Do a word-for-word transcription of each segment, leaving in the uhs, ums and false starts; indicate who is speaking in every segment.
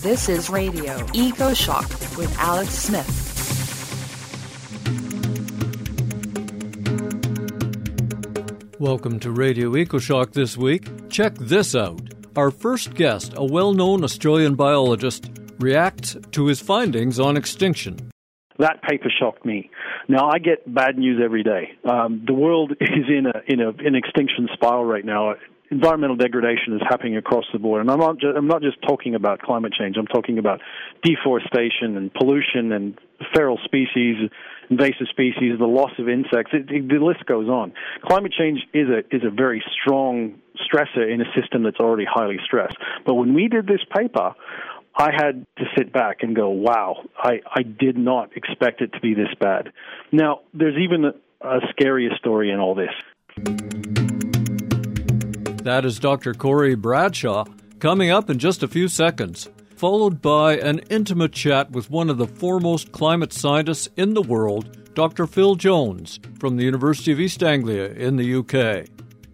Speaker 1: This is Radio EcoShock with Alex Smith.
Speaker 2: Welcome to Radio EcoShock this week. Check this out. Our first guest, a well-known Australian biologist, reacts to his findings on extinction.
Speaker 3: That paper shocked me. Now, I get bad news every day. Um, the world is in a in a an extinction spiral right now. Environmental degradation is happening across the board, and I'm not just, I'm not just talking about climate change. I'm talking about deforestation and pollution and feral species, invasive species, the loss of insects. It, it, the list goes on. Climate change is a is a very strong stressor in a system that's already highly stressed. But when we did this paper, I had to sit back and go, wow, I, I did not expect it to be this bad. Now, there's even a, a scarier story in all this.
Speaker 2: That is Doctor Corey Bradshaw, coming up in just a few seconds, followed by an intimate chat with one of the foremost climate scientists in the world, Doctor Phil Jones, from the University of East Anglia in the U K.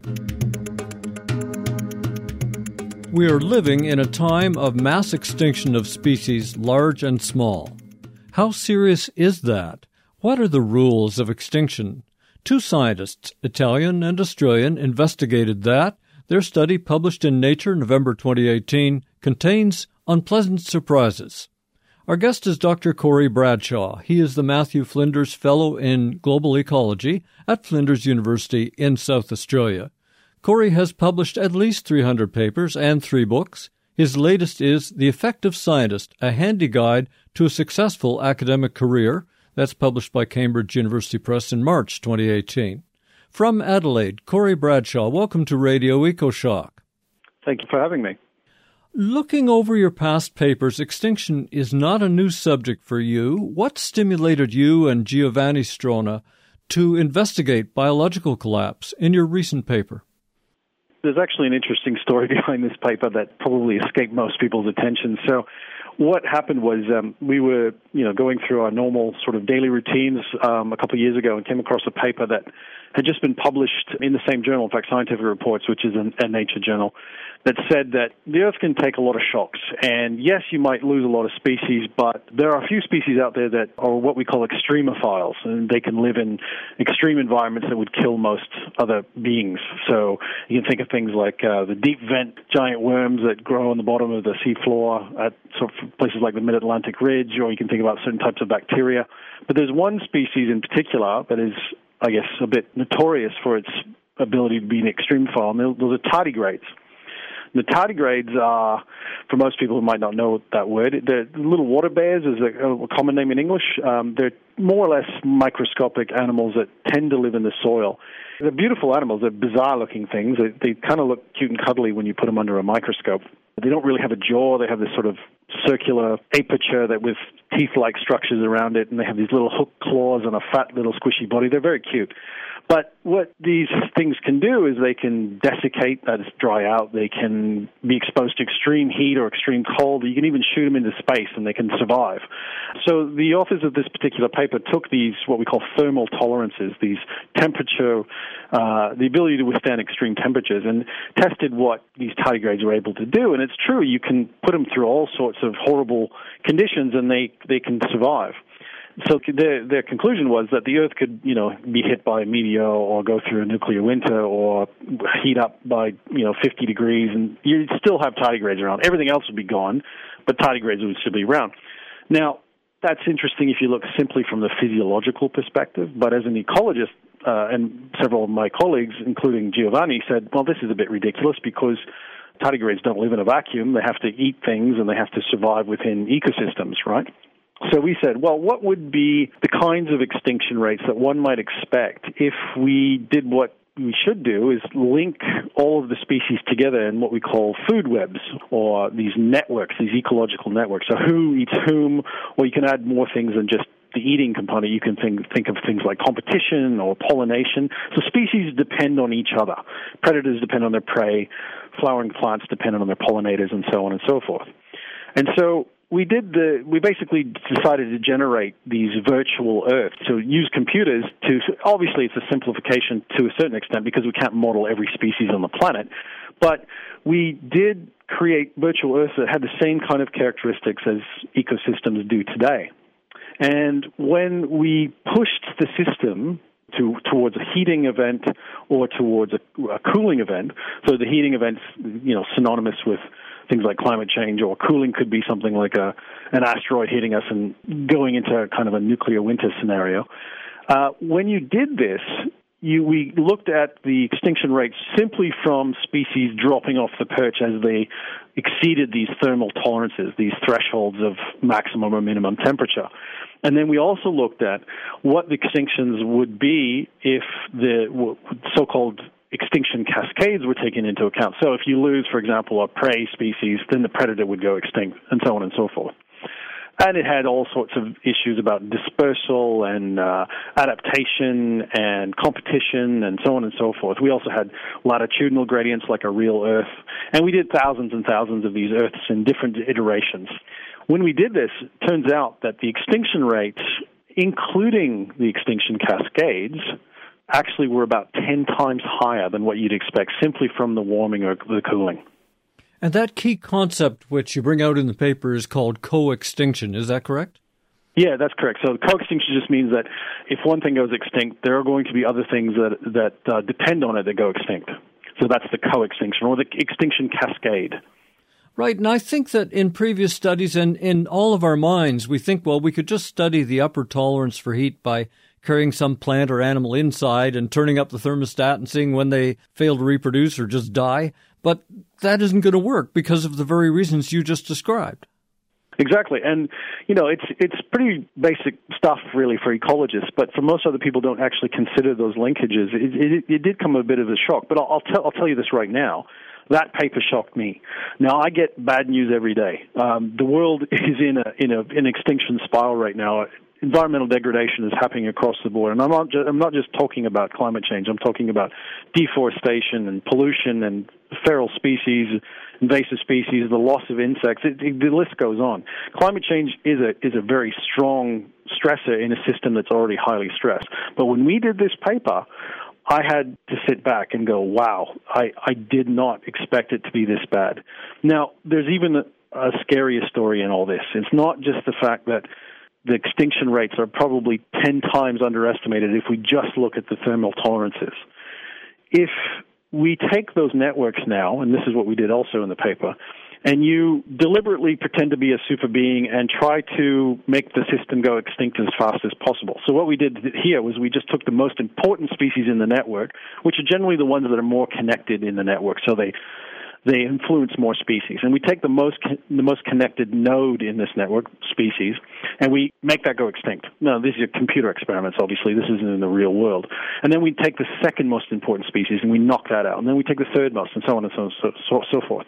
Speaker 2: We are living in a time of mass extinction of species, large and small. How serious is that? What are the rules of extinction? Two scientists, Italian and Australian, investigated that. Their study, published in Nature November twenty eighteen, contains unpleasant surprises. Our guest is Doctor Corey Bradshaw. He is the Matthew Flinders Fellow in Global Ecology at Flinders University in South Australia. Corey has published at least three hundred papers and three books. His latest is The Effective Scientist, a handy guide to a successful academic career. That's published by Cambridge University Press in March twenty eighteen. From Adelaide, Corey Bradshaw, welcome to Radio EcoShock.
Speaker 3: Thank you for having me.
Speaker 2: Looking over your past papers, extinction is not a new subject for you. What stimulated you and Giovanni Strona to investigate biological collapse in your recent paper?
Speaker 3: There's actually an interesting story behind this paper that probably escaped most people's attention. So what happened was um, we were, you know, going through our normal sort of daily routines um, a couple of years ago and came across a paper that had just been published in the same journal, in fact, Scientific Reports, which is a, a nature journal, that said that the Earth can take a lot of shocks. And yes, you might lose a lot of species, but there are a few species out there that are what we call extremophiles, and they can live in extreme environments that would kill most other beings. So you can think of things like uh, the deep vent giant worms that grow on the bottom of the seafloor at sort of places like the Mid-Atlantic Ridge, or you can think about certain types of bacteria. But there's one species in particular that is, I guess, a bit notorious for its ability to be an extremophile, and those are tardigrades. The tardigrades are, for most people who might not know that word, they're little water bears is a, a common name in English. Um, they're more or less microscopic animals that tend to live in the soil. They're beautiful animals. They're bizarre-looking things. They, they kind of look cute and cuddly when you put them under a microscope. They don't really have a jaw. They have this sort of circular aperture that with teeth-like structures around it, and they have these little hook claws and a fat little squishy body. They're very cute. But what these things can do is they can desiccate, that is dry out. They can be exposed to extreme heat or extreme cold. You can even shoot them into space and they can survive. So the authors of this particular paper took these, what we call thermal tolerances, these temperature, uh, the ability to withstand extreme temperatures, and tested what these tardigrades were able to do. And it's true, you can put them through all sorts of horrible conditions and they, they can survive. So their their conclusion was that the Earth could, you know, be hit by a meteor or go through a nuclear winter or heat up by, you know, fifty degrees, and you'd still have tardigrades around. Everything else would be gone, but tardigrades would still be around. Now, that's interesting if you look simply from the physiological perspective, but as an ecologist, uh, and several of my colleagues, including Giovanni, said, well, this is a bit ridiculous because tardigrades don't live in a vacuum. They have to eat things and they have to survive within ecosystems, right? So we said, well, what would be the kinds of extinction rates that one might expect if we did what we should do is link all of the species together in what we call food webs, or these networks, these ecological networks. So who eats whom, or you can add more things than just the eating component. You can think, think of things like competition or pollination. So species depend on each other. Predators depend on their prey. Flowering plants depend on their pollinators, and so on and so forth. And so we did the, we basically decided to generate these virtual Earths, to use computers to, obviously it's a simplification to a certain extent because we can't model every species on the planet, But we did create virtual Earths that had the same kind of characteristics as ecosystems do today. And when we pushed the system to towards a heating event or towards a, a cooling event, so the heating event's, you know, synonymous with things like climate change, or cooling could be something like a an asteroid hitting us and going into kind of a nuclear winter scenario. Uh, when you did this, you, we looked at the extinction rates simply from species dropping off the perch as they exceeded these thermal tolerances, these thresholds of maximum or minimum temperature. And then we also looked at what the extinctions would be if the so-called extinction cascades were taken into account. So if you lose, for example, a prey species, then the predator would go extinct, and so on and so forth. And it had all sorts of issues about dispersal and uh, adaptation and competition and so on and so forth. We also had latitudinal gradients like a real Earth. And we did thousands and thousands of these Earths in different iterations. When we did this, it turns out that the extinction rates, including the extinction cascades, actually were about ten times higher than what you'd expect simply from the warming or the cooling.
Speaker 2: And that key concept which you bring out in the paper is called co-extinction. Is that correct?
Speaker 3: Yeah, that's correct. So co-extinction just means that if one thing goes extinct, there are going to be other things that that uh, depend on it that go extinct. So that's the co-extinction, or the extinction cascade.
Speaker 2: Right, and I think that in previous studies and in all of our minds, we think, well, we could just study the upper tolerance for heat by carrying some plant or animal inside and turning up the thermostat and seeing when they fail to reproduce or just die. But that isn't going to work because of the very reasons you just described.
Speaker 3: Exactly. And, you know, it's it's pretty basic stuff, really, for ecologists, but for most other people don't actually consider those linkages. It, it, it did come a bit of a shock, but I'll, I'll, tell, I'll tell you this right now. That paper shocked me. Now, I get bad news every day. Um, the world is in a in a an extinction spiral right now. Environmental degradation is happening across the board, and I'm not just, I'm not just talking about climate change. I'm talking about deforestation and pollution and feral species, invasive species, the loss of insects. It, it, the list goes on. Climate change is a is a very strong stressor in a system that's already highly stressed. But when we did this paper, I had to sit back and go, wow, I, I did not expect it to be this bad. Now, there's even a, a scarier story in all this. It's not just the fact that the extinction rates are probably ten times underestimated if we just look at the thermal tolerances. If we take those networks now, and this is what we did also in the paper, and you deliberately pretend to be a super being and try to make the system go extinct as fast as possible. So what we did here was we just took the most important species in the network, which are generally the ones that are more connected in the network, so they they influence more species. And we take the most the most connected node in this network, species, and we make that go extinct. Now, these are computer experiments, obviously. This isn't in the real world. And then we take the second most important species and we knock that out. And then we take the third most, and so on and so, so, so, so forth.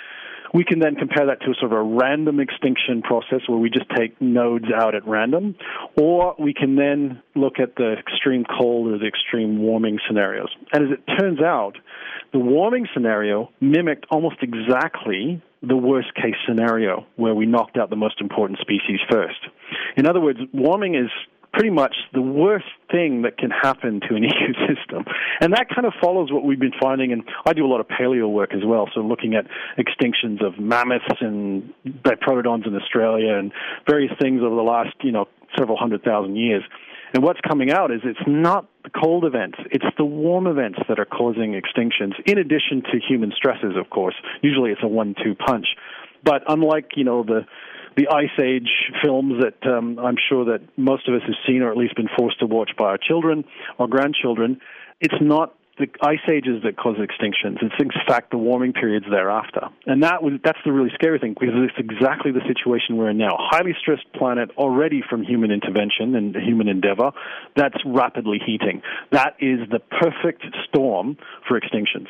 Speaker 3: We can then compare that to a sort of a random extinction process where we just take nodes out at random, or we can then look at the extreme cold or the extreme warming scenarios. And as it turns out, the warming scenario mimicked almost exactly the worst-case scenario where we knocked out the most important species first. In other words, warming is pretty much the worst thing that can happen to an ecosystem. And that kind of follows what we've been finding, and I do a lot of paleo work as well, so looking at extinctions of mammoths and diprotodons in Australia and various things over the last, you know, several hundred thousand years. And what's coming out is it's not the cold events, it's the warm events that are causing extinctions, in addition to human stresses, of course. Usually it's a one two punch. But unlike, you know, the the Ice Age films that um, I'm sure that most of us have seen or at least been forced to watch by our children or grandchildren, it's not the ice ages that cause extinctions. It's in fact the warming periods thereafter. And that was that's the really scary thing, because it's exactly the situation we're in now. Highly stressed planet already from human intervention and human endeavor that's rapidly heating. That is the perfect storm for extinctions.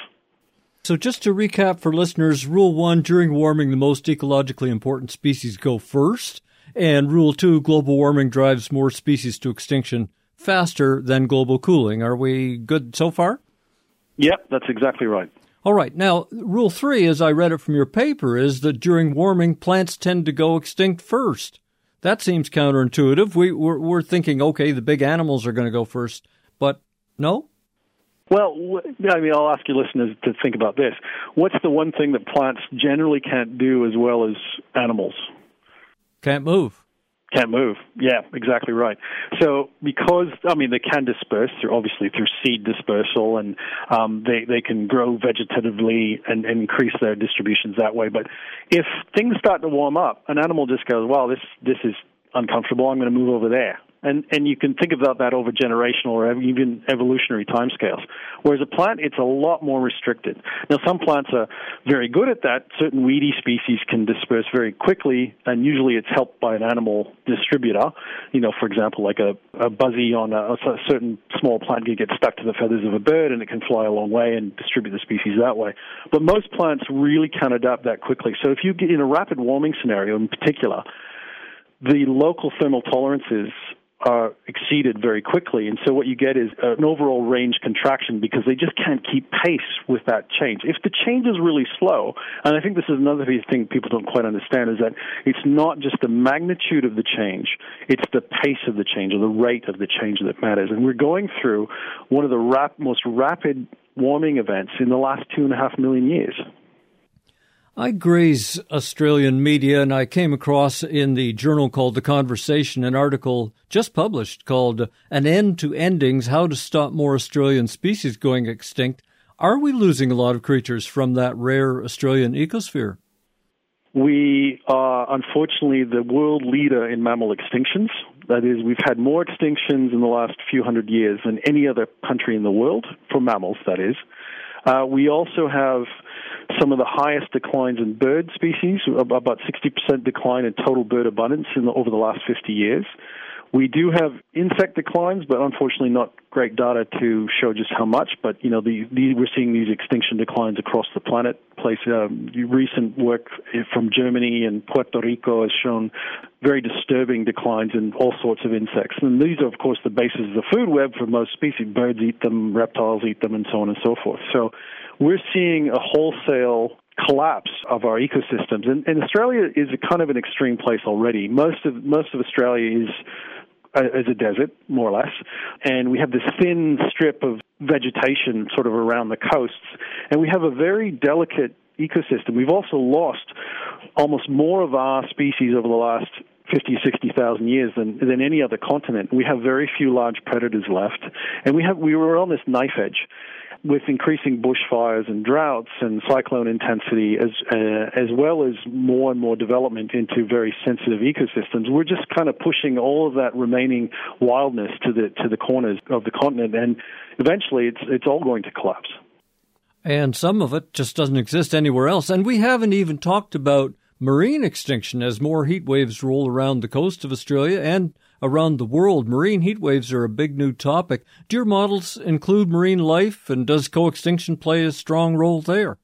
Speaker 2: So just to recap for listeners, Rule one, during warming, the most ecologically important species go first. And Rule two, global warming drives more species to extinction faster than global cooling. Are we good so far?
Speaker 3: Yep, that's exactly right.
Speaker 2: All right. Now, Rule three, as I read it from your paper, is that during warming, plants tend to go extinct first. That seems counterintuitive. We, we're, we're thinking, okay, the big animals are going to go first. But no?
Speaker 3: Well, I mean, I'll ask your listeners to think about this. What's the one thing that plants generally can't do as well as animals?
Speaker 2: Can't move.
Speaker 3: Can't move. Yeah, exactly right. So because, I mean, they can disperse, through obviously through seed dispersal, and um, they, they can grow vegetatively and, and increase their distributions that way. But if things start to warm up, an animal just goes, well, this, this is uncomfortable, I'm going to move over there. And and you can think about that over generational or even evolutionary timescales. Whereas a plant, it's a lot more restricted. Now, some plants are very good at that. Certain weedy species can disperse very quickly, and usually it's helped by an animal distributor. You know, for example, like a, a buzzy on a, a certain small plant can get stuck to the feathers of a bird, and it can fly a long way and distribute the species that way. But most plants really can adapt that quickly. So if you get in a rapid warming scenario in particular, the local thermal tolerances are exceeded very quickly, and so what you get is an overall range contraction because they just can't keep pace with that change. If the change is really slow, and I think this is another thing people don't quite understand, is that it's not just the magnitude of the change, it's the pace of the change or the rate of the change that matters. And we're going through one of the rap- most rapid warming events in the last two and a half million years.
Speaker 2: I graze Australian media, and I came across in the journal called The Conversation an article just published called An End to Endings, How to Stop More Australian Species Going Extinct. Are we losing a lot of creatures from that rare Australian ecosphere?
Speaker 3: We are, unfortunately, the world leader in mammal extinctions. That is, we've had more extinctions in the last few hundred years than any other country in the world, for mammals, that is. Uh, we also have some of the highest declines in bird species, about sixty percent decline in total bird abundance in the, over the last fifty years. We do have insect declines, but unfortunately not great data to show just how much. But, you know, the, the, we're seeing these extinction declines across the planet. Place, um, recent work from Germany and Puerto Rico has shown very disturbing declines in all sorts of insects. And these are, of course, the basis of the food web for most species. Birds eat them, reptiles eat them, and so on and so forth. So we're seeing a wholesale collapse of our ecosystems. And, and Australia is a kind of an extreme place already. Most of most of Australia is as a desert, more or less, and we have this thin strip of vegetation sort of around the coasts, and we have a very delicate ecosystem. We've also lost almost more of our species over the last fifty, sixty thousand years than than any other continent. We have very few large predators left, and we have we were on this knife edge with increasing bushfires and droughts and cyclone intensity, as uh, as well as more and more development into very sensitive ecosystems. We're just kind of pushing all of that remaining wildness to the to the corners of the continent, and eventually it's it's all going to collapse.
Speaker 2: And some of it just doesn't exist anywhere else. And we haven't even talked about marine extinction as more heat waves roll around the coast of Australia and around the world. Marine heat waves are a big new topic. Do your models include marine life, and does co-extinction play a strong role there?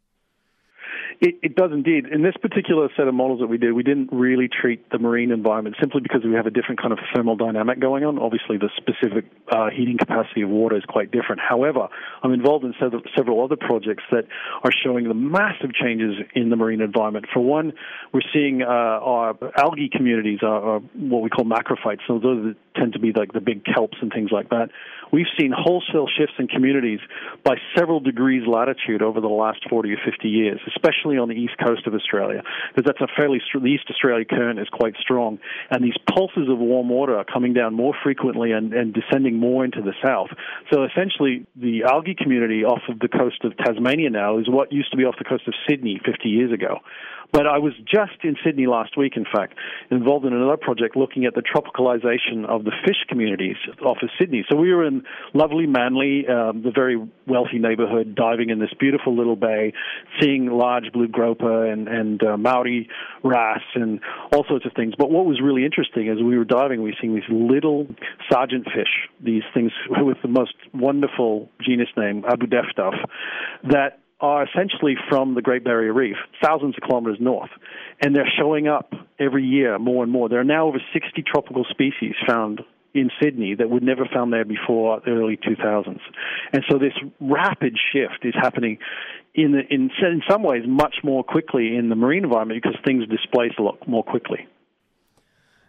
Speaker 3: It, it does indeed. In this particular set of models that we did, we didn't really treat the marine environment simply because we have a different kind of thermal dynamic going on. Obviously, the specific uh, heating capacity of water is quite different. However, I'm involved in several, several other projects that are showing the massive changes in the marine environment. For one, we're seeing uh, our algae communities are, are what we call macrophytes. So those that tend to be like the big kelps and things like that. We've seen wholesale shifts in communities by several degrees latitude over the last forty or fifty years, especially on the east coast of Australia, because that's a fairly, the East Australia current is quite strong, and these pulses of warm water are coming down more frequently and, and descending more into the south. So essentially, the algae community off of the coast of Tasmania now is what used to be off the coast of Sydney fifty years ago. But I was just in Sydney last week, in fact, involved in another project looking at the tropicalization of the fish communities off of Sydney. So we were in lovely Manly, um, the very wealthy neighborhood, diving in this beautiful little bay, seeing large blue grouper and, and uh, Maori wrasse and all sorts of things. But what was really interesting as we were diving, we were seeing these little sergeant fish, these things with the most wonderful genus name, Abudeftaf, that are essentially from the Great Barrier Reef, thousands of kilometers north. And they're showing up every year more and more. There are now over sixty tropical species found in Sydney that were never found there before the early two thousands. And so this rapid shift is happening in, the, in, in some ways much more quickly in the marine environment because things displace a lot more quickly.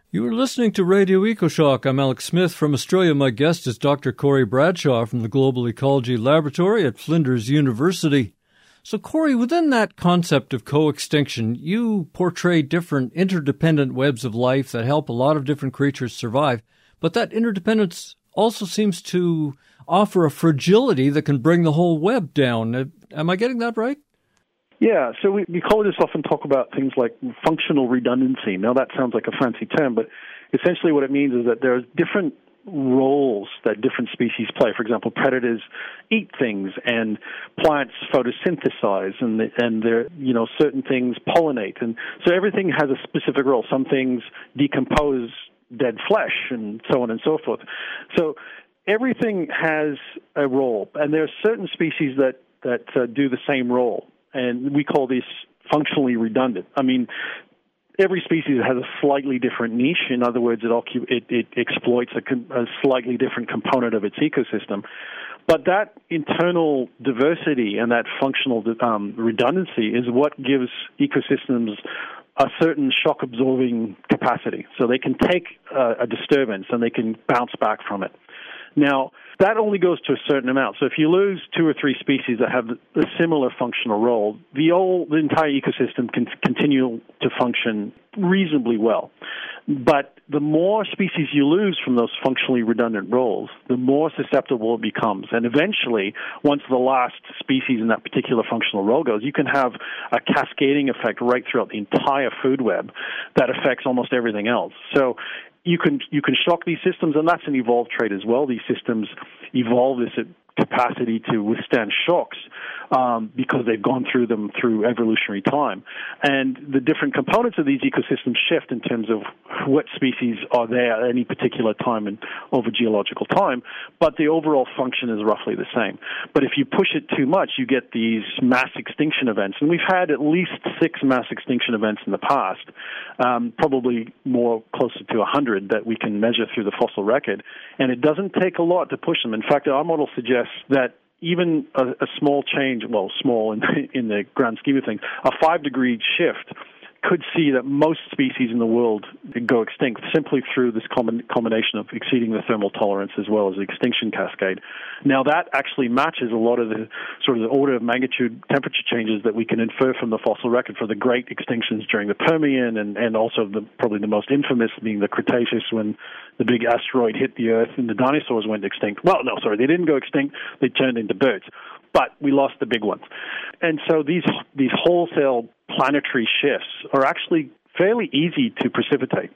Speaker 2: You are listening to Radio EcoShock. I'm Alex Smith from Australia. My guest is Doctor Corey Bradshaw from the Global Ecology Laboratory at Flinders University. So, Corey, within that concept of co-extinction, you portray different interdependent webs of life that help a lot of different creatures survive, but that interdependence also seems to offer a fragility that can bring the whole web down. Am I getting that right?
Speaker 3: Yeah, so we, ecologists often talk about things like functional redundancy. Now, that sounds like a fancy term, but essentially what it means is that there are different roles that different species play. For example, predators eat things, and plants photosynthesize, and and there, you know, certain things pollinate, and so everything has a specific role. Some things decompose dead flesh, and so on and so forth. So everything has a role, and there are certain species that that uh, do the same role. And we call this functionally redundant. I mean, every species has a slightly different niche. In other words, it, occup- it, it exploits a, com- a slightly different component of its ecosystem. But that internal diversity and that functional um, redundancy is what gives ecosystems a certain shock-absorbing capacity. So they can take uh, a disturbance and they can bounce back from it. Now, that only goes to a certain amount. So if you lose two or three species that have a similar functional role, the whole, the entire ecosystem can continue to function reasonably well. But the more species you lose from those functionally redundant roles, the more susceptible it becomes. And eventually, once the last species in that particular functional role goes, you can have a cascading effect right throughout the entire food web that affects almost everything else. So You can you can shock these systems, and that's an evolved trait as well. These systems evolve this capacity to withstand shocks um, because they've gone through them through evolutionary time. And the different components of these ecosystems shift in terms of what species are there at any particular time and over geological time, but the overall function is roughly the same. But if you push it too much, you get these mass extinction events. And we've had at least six mass extinction events in the past, um, probably more closer to one hundred that we can measure through the fossil record. And it doesn't take a lot to push them. In fact, our model suggests that even a, a small change, well, small in, in the grand scheme of things, a five-degree shift could see that most species in the world go extinct simply through this common, combination of exceeding the thermal tolerance as well as the extinction cascade. Now, that actually matches a lot of the sort of the order of magnitude temperature changes that we can infer from the fossil record for the great extinctions during the Permian and, and also the, probably the most infamous being the Cretaceous when the big asteroid hit the Earth and the dinosaurs went extinct. Well, no, sorry, they didn't go extinct. They turned into birds. But we lost the big ones. And so these these wholesale planetary shifts are actually fairly easy to precipitate.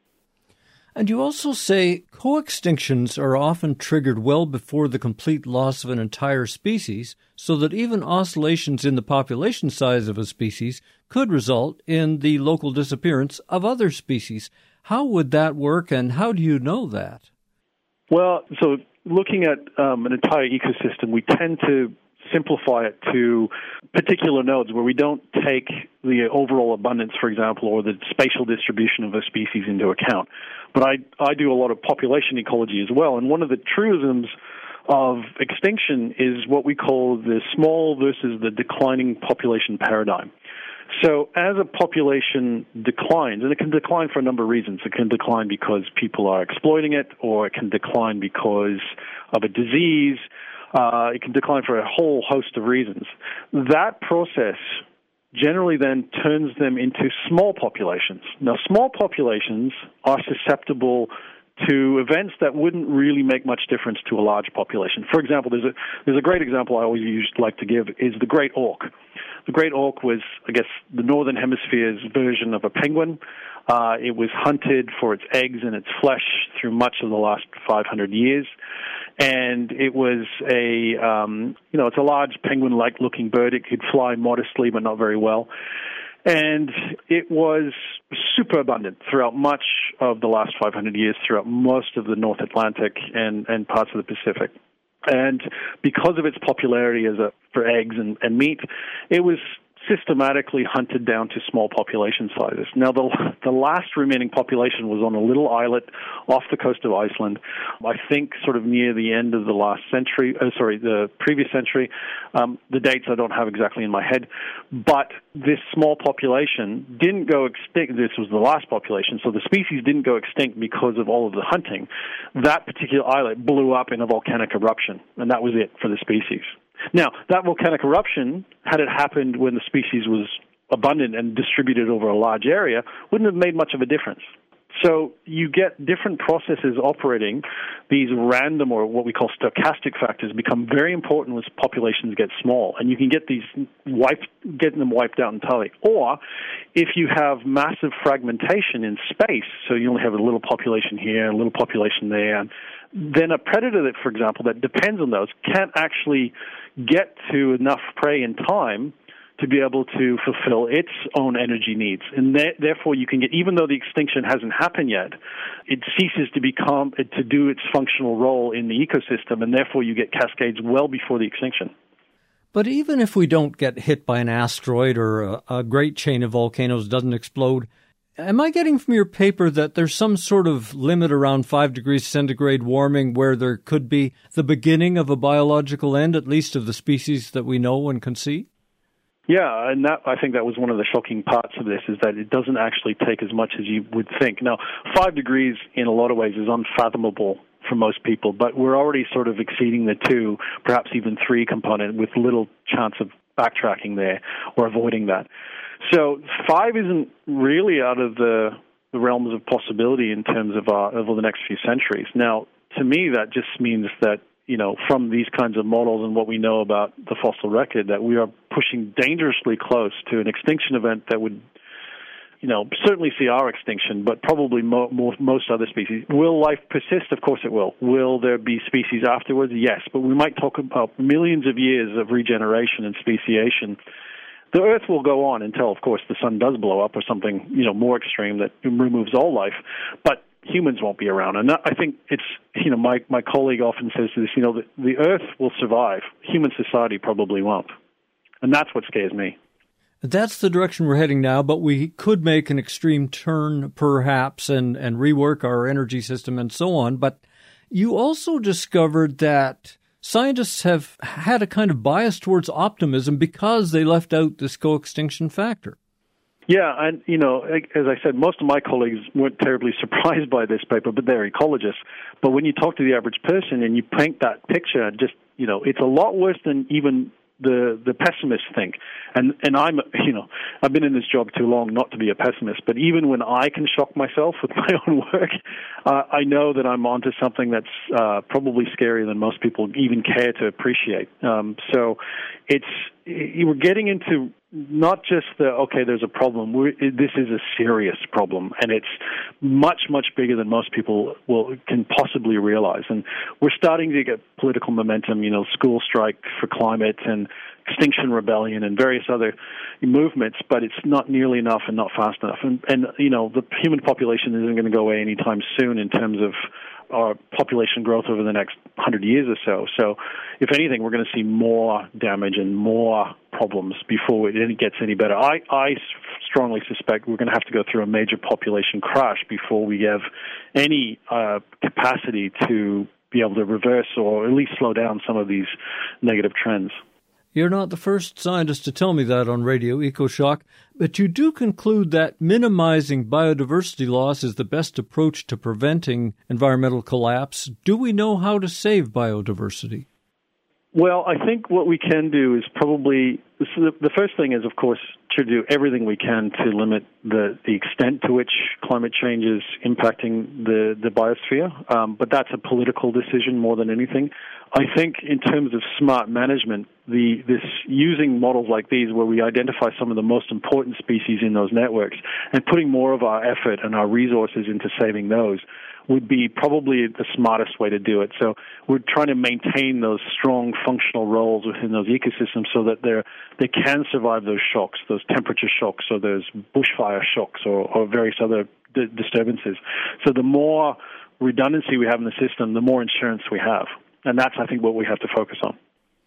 Speaker 2: And you also say co-extinctions are often triggered well before the complete loss of an entire species, so that even oscillations in the population size of a species could result in the local disappearance of other species. How would that work, and how do you know that?
Speaker 3: Well, so looking at um, an entire ecosystem, we tend to simplify it to particular nodes where we don't take the overall abundance, for example, or the spatial distribution of a species into account. But I, I do a lot of population ecology as well, and one of the truisms of extinction is what we call the small versus the declining population paradigm. So as a population declines, and it can decline for a number of reasons. It can decline because people are exploiting it, or it can decline because of a disease. Uh, it can decline for a whole host of reasons. That process generally then turns them into small populations. Now, small populations are susceptible to events that wouldn't really make much difference to a large population. For example, there's a there's a great example I always used like to give is the great auk. The great auk was, I guess, the northern hemisphere's version of a penguin. Uh, it was hunted for its eggs and its flesh through much of the last five hundred years. And it was a, um, you know, it's a large penguin-like looking bird. It could fly modestly, but not very well. And it was super abundant throughout much of the last five hundred years, throughout most of the North Atlantic and, and parts of the Pacific. And because of its popularity as a, for eggs and, and meat, it was systematically hunted down to small population sizes. Now, the the last remaining population was on a little islet off the coast of Iceland, I think sort of near the end of the last century, uh, sorry, the previous century. Um, the dates I don't have exactly in my head. But this small population didn't go extinct. This was the last population, so the species didn't go extinct because of all of the hunting. That particular islet blew up in a volcanic eruption, and that was it for the species. Now, that volcanic eruption, had it happened when the species was abundant and distributed over a large area, wouldn't have made much of a difference. So you get different processes operating. These random, or what we call stochastic factors, become very important as populations get small, and you can get these wiped, getting them wiped out entirely. Or if you have massive fragmentation in space, so you only have a little population here, a little population there, and then a predator that, for example, that depends on those can't actually get to enough prey in time to be able to fulfill its own energy needs. And th- therefore, you can get, even though the extinction hasn't happened yet, it ceases to become, to do its functional role in the ecosystem, and therefore you get cascades well before the extinction.
Speaker 2: But even if we don't get hit by an asteroid or a, a great chain of volcanoes doesn't explode, am I getting from your paper that there's some sort of limit around five degrees centigrade warming where there could be the beginning of a biological end, at least of the species that we know and can see?
Speaker 3: Yeah, and that, I think that was one of the shocking parts of this, is that it doesn't actually take as much as you would think. Now, five degrees in a lot of ways is unfathomable for most people, but we're already sort of exceeding the two, perhaps even three component with little chance of backtracking there or avoiding that. So five isn't really out of the, the realms of possibility in terms of uh, over the next few centuries. Now, to me, that just means that, you know, from these kinds of models and what we know about the fossil record, that we are pushing dangerously close to an extinction event that would, you know, certainly see our extinction, but probably mo- mo- most other species. Will life persist? Of course it will. Will there be species afterwards? Yes, but we might talk about millions of years of regeneration and speciation. The Earth will go on until, of course, the sun does blow up or something, you know, more extreme that removes all life. But humans won't be around. And I think it's, you know, my, my colleague often says this, you know, the, the Earth will survive. Human society probably won't. And that's what scares me.
Speaker 2: That's the direction we're heading now, but we could make an extreme turn, perhaps, and, and rework our energy system and so on. But you also discovered that scientists have had a kind of bias towards optimism because they left out this co-extinction factor.
Speaker 3: Yeah, and, you know, as I said, most of my colleagues weren't terribly surprised by this paper, but they're ecologists. But when you talk to the average person and you paint that picture, just, you know, it's a lot worse than even the the pessimists think. And and I'm, you know, I've been in this job too long not to be a pessimist, but even when I can shock myself with my own work, uh, I know that I'm onto something that's uh, probably scarier than most people even care to appreciate. Um, so it's, we're getting into not just the, okay, there's a problem. We're, this is a serious problem, and it's much, much bigger than most people will can possibly realize. And we're starting to get political momentum, you know, school strike for climate and Extinction Rebellion and various other movements, but it's not nearly enough and not fast enough. And, and you know, the human population isn't going to go away anytime soon in terms of our population growth over the next hundred years or so. So, if anything, we're going to see more damage and more problems before it gets any better. I, I strongly suspect we're going to have to go through a major population crash before we have any uh, capacity to be able to reverse or at least slow down some of these negative trends.
Speaker 2: You're not the first scientist to tell me that on Radio EcoShock, but you do conclude that minimizing biodiversity loss is the best approach to preventing environmental collapse. Do we know how to save biodiversity?
Speaker 3: Well, I think what we can do is probably, the first thing is, of course, to do everything we can to limit the, the extent to which climate change is impacting the, the biosphere. Um, but that's a political decision more than anything. I think in terms of smart management, the this using models like these where we identify some of the most important species in those networks and putting more of our effort and our resources into saving those would be probably the smartest way to do it. So we're trying to maintain those strong functional roles within those ecosystems so that they're, they can survive those shocks, those temperature shocks or those bushfire shocks or, or various other d- disturbances. So the more redundancy we have in the system, the more insurance we have. And that's, I think, what we have to focus on.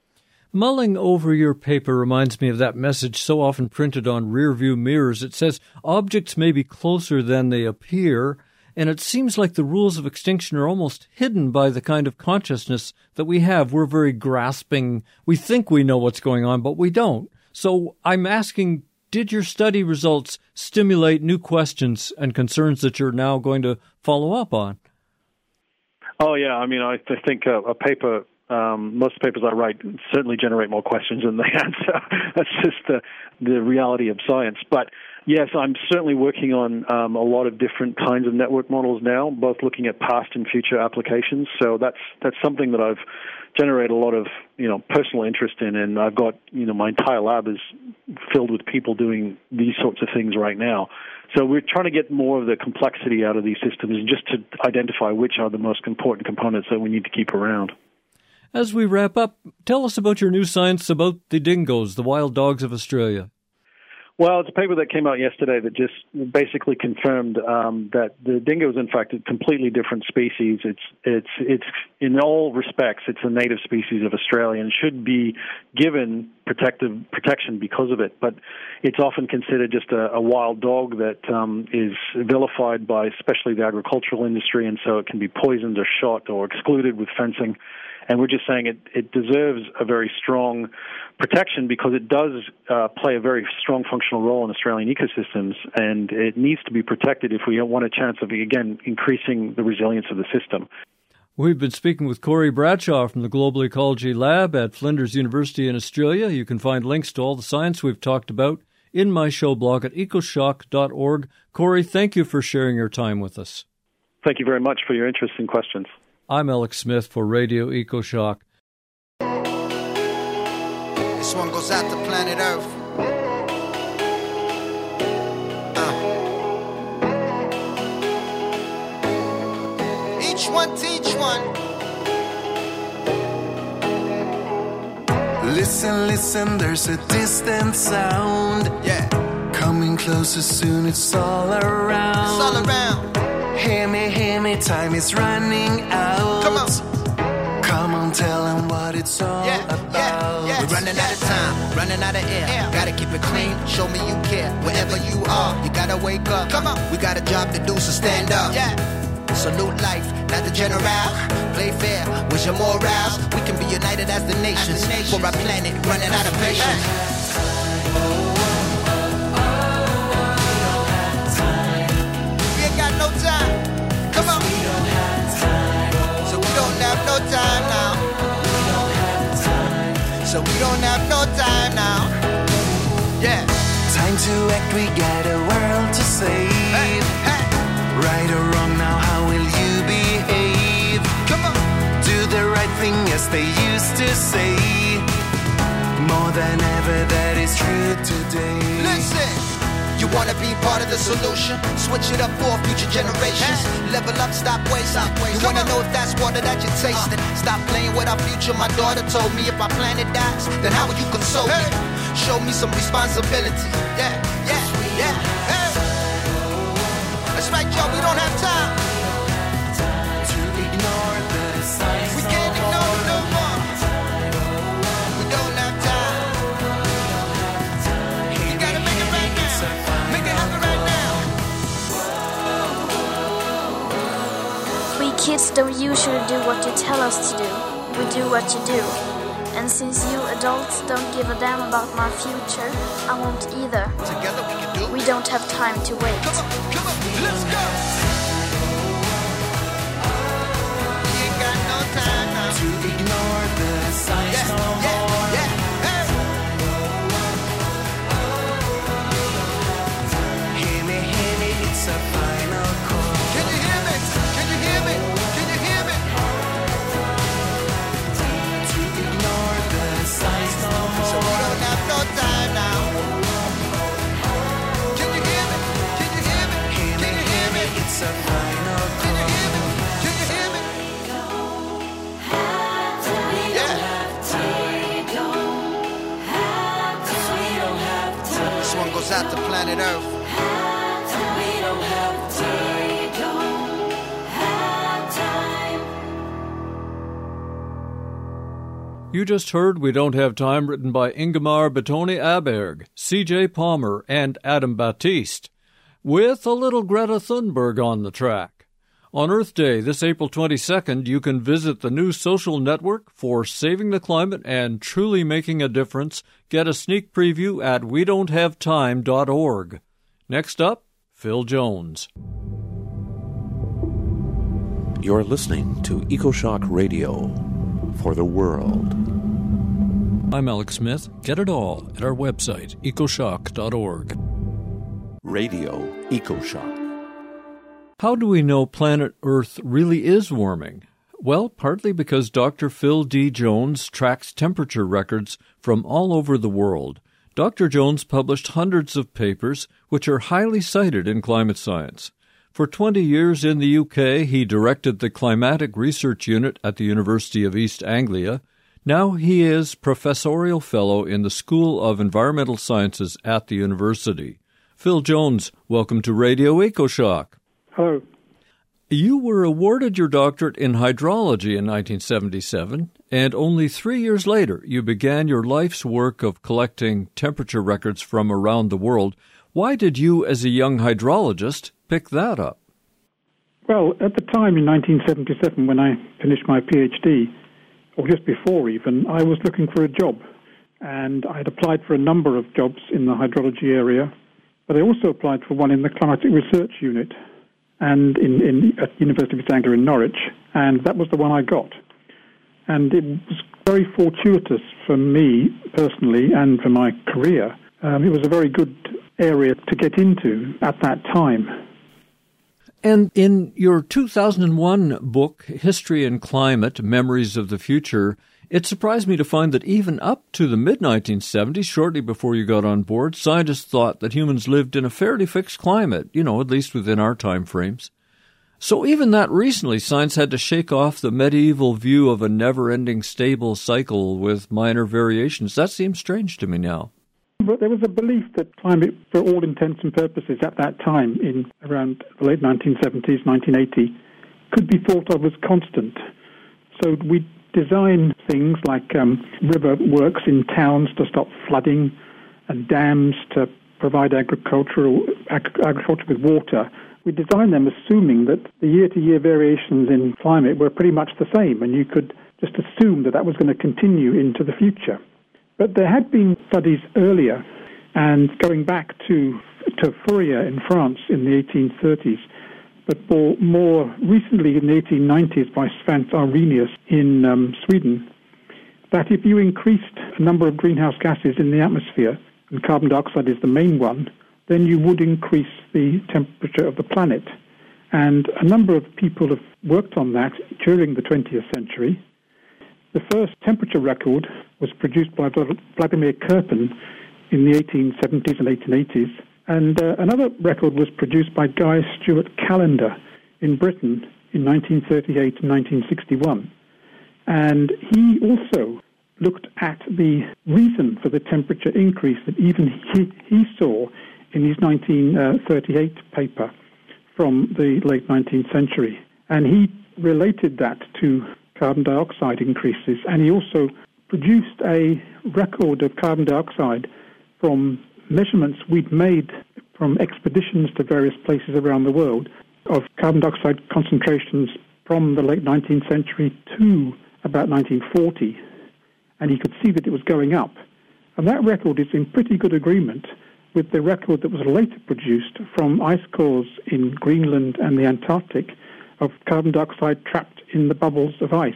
Speaker 2: Mulling over your paper reminds me of that message so often printed on rearview mirrors. It says objects may be closer than they appear, and it seems like the rules of extinction are almost hidden by the kind of consciousness that we have. We're very grasping. We think we know what's going on, but we don't. So I'm asking, did your study results stimulate new questions and concerns that you're now going to follow up on?
Speaker 3: Oh, yeah. I mean, I th- think a, a paper, um, most papers I write certainly generate more questions than they answer. That's just the, the reality of science. But yes, I'm certainly working on um, a lot of different kinds of network models now, both looking at past and future applications. So that's that's something that I've generated a lot of, you know, personal interest in, and I've got, you know, my entire lab is filled with people doing these sorts of things right now. So we're trying to get more of the complexity out of these systems just to identify which are the most important components that we need to keep around.
Speaker 2: As we wrap up, tell us about your new science about the dingoes, the wild dogs of Australia.
Speaker 3: Well, it's a paper that came out yesterday that just basically confirmed um, that the dingo is, in fact, a completely different species. It's, it's, it's in all respects, it's a native species of Australia and should be given protective protection because of it. But it's often considered just a, a wild dog that um, is vilified by especially the agricultural industry, and so it can be poisoned or shot or excluded with fencing. And we're just saying it, it deserves a very strong protection because it does uh, play a very strong functional role in Australian ecosystems, and it needs to be protected if we want a chance of, again, increasing the resilience of the system.
Speaker 2: We've been speaking with Corey Bradshaw from the Global Ecology Lab at Flinders University in Australia. You can find links to all the science we've talked about in my show blog at ecoshock dot org. Corey, thank you for sharing your time with us.
Speaker 3: Thank you very much for your interest and questions.
Speaker 2: I'm Alex Smith for Radio EcoShock.
Speaker 4: This one goes out to planet Earth. Uh. Each one teach one.
Speaker 5: Listen, listen, there's a distant sound.
Speaker 4: Yeah.
Speaker 5: Coming closer soon, it's all around.
Speaker 4: It's all around.
Speaker 5: Hear me, hear me, time is running out.
Speaker 4: Come on.
Speaker 5: Come on, tell them what it's all
Speaker 4: Yeah,
Speaker 5: about.
Speaker 4: yeah, yeah.
Speaker 6: We're running out of time, running out of air.
Speaker 4: Yeah.
Speaker 6: Gotta keep it clean, show me you care. Wherever you are, you gotta wake up.
Speaker 4: Come on.
Speaker 6: We got a job to do, so stand up.
Speaker 4: Yeah.
Speaker 6: Salute life, not the general. Play fair, wish your morals. We can be united as the nations.
Speaker 4: As the nations.
Speaker 6: For our planet, running out of patience.
Speaker 4: We ain't got no time. Come on. So we don't have no time now. So we don't have no time now. Yeah.
Speaker 5: Time to act, we got a world to save.
Speaker 4: Hey, hey.
Speaker 5: Right or wrong, now how will you behave?
Speaker 4: Come on.
Speaker 5: Do the right thing as they used to say. More than ever, that is true today.
Speaker 4: Listen.
Speaker 6: You wanna be part of the solution? Switch it up for future generations. Level up, stop wasting. You wanna know if that's water that you're tasting? Stop playing with our future. My daughter told me if our planet dies, then how will you console me? Show me some responsibility.
Speaker 4: Yeah, yeah, yeah. Hey. That's right, y'all. We don't have time.
Speaker 5: To ignore the signs.
Speaker 4: We can't ignore it no more. We don't have time. You gotta make it right now. Make it happen right now.
Speaker 7: We kids don't usually do what you tell us to do. We do what you do. And since you adults don't give a damn about my future, I won't either.
Speaker 6: Together we can do it.
Speaker 7: We don't have time to wait.
Speaker 4: Come on, come on, let's go. We ain't got no time now.
Speaker 5: To ignore the signs
Speaker 4: Yeah,
Speaker 5: no
Speaker 4: yeah,
Speaker 5: more.
Speaker 4: yeah. Hey.
Speaker 5: Hear me, hear me, it's a final call.
Speaker 4: Can you hear me? Can you hear me? Can you hear me?
Speaker 5: To ignore the signs no
Speaker 4: So we
Speaker 5: more.
Speaker 4: don't have no time now. Can you hear me? Can you hear me?
Speaker 5: Hear me,
Speaker 4: Can you
Speaker 5: hear
Speaker 4: hear
Speaker 5: me,
Speaker 4: me?
Speaker 5: it's a final
Speaker 4: Can you
Speaker 5: call.
Speaker 4: hear me? Can you hear me? Yeah.
Speaker 6: This one goes out to planet Earth.
Speaker 2: You just heard We Don't Have Time, written by Ingemar Betoni Aberg, C J Palmer, and Adam Baptiste, with a little Greta Thunberg on the track. On Earth Day, this April twenty-second, you can visit the new social network for saving the climate and truly making a difference. Get a sneak preview at we don't have time dot org. Next up, Phil Jones.
Speaker 8: You're listening to EcoShock Radio for the world.
Speaker 2: I'm Alex Smith. Get it all at our website, ecoshock dot org.
Speaker 8: Radio EcoShock.
Speaker 2: How do we know planet Earth really is warming? Well, partly because Doctor Phil D. Jones tracks temperature records from all over the world. Doctor Jones published hundreds of papers, which are highly cited in climate science. For twenty years in the U K, he directed the Climatic Research Unit at the University of East Anglia. Now he is Professorial Fellow in the School of Environmental Sciences at the university. Phil Jones, welcome to Radio EcoShock.
Speaker 9: Hello.
Speaker 2: You were awarded your doctorate in hydrology in nineteen seventy-seven, and only three years later you began your life's work of collecting temperature records from around the world. Why did you, as a young hydrologist, pick that up?
Speaker 9: Well, at the time in nineteen seventy-seven, when I finished my PhD, or just before even, I was looking for a job. And I had applied for a number of jobs in the hydrology area, but I also applied for one in the Climatic Research Unit and in, in at University of East Anglia in Norwich, and that was the one I got. And it was very fortuitous for me personally and for my career. Um, it was a very good area to get into at that time.
Speaker 2: And in your two thousand one book, History and Climate, Memories of the Future, it surprised me to find that even up to the mid nineteen seventies, shortly before you got on board, scientists thought that humans lived in a fairly fixed climate, you know, at least within our time frames. So even that recently, science had to shake off the medieval view of a never-ending stable cycle with minor variations. That seems strange to me now.
Speaker 9: But there was a belief that climate, for all intents and purposes at that time, in around the late nineteen seventies, nineteen eighty, could be thought of as constant. So we design things like um, river works in towns to stop flooding and dams to provide agricultural ag- agriculture with water. We designed them assuming that the year-to-year variations in climate were pretty much the same, and you could just assume that that was going to continue into the future. But there had been studies earlier, and going back to, to Fourier in France in the eighteen thirties, but more, more recently in the eighteen nineties by Svante Arrhenius in um, Sweden, that if you increased a number of greenhouse gases in the atmosphere, and carbon dioxide is the main one, then you would increase the temperature of the planet. And a number of people have worked on that during the twentieth century. The first temperature record was produced by Vladimir Kirpin in the eighteen seventies and eighteen eighties, and uh, another record was produced by Guy Stewart Callender in Britain in nineteen thirty-eight and nineteen sixty-one. And he also looked at the reason for the temperature increase that even he, he saw in his nineteen thirty-eight paper from the late nineteenth century. And he related that to carbon dioxide increases, and he also produced a record of carbon dioxide from measurements we'd made from expeditions to various places around the world of carbon dioxide concentrations from the late nineteenth century to about nineteen forty, and he could see that it was going up. And that record is in pretty good agreement with the record that was later produced from ice cores in Greenland and the Antarctic of carbon dioxide trapped in the bubbles of ice.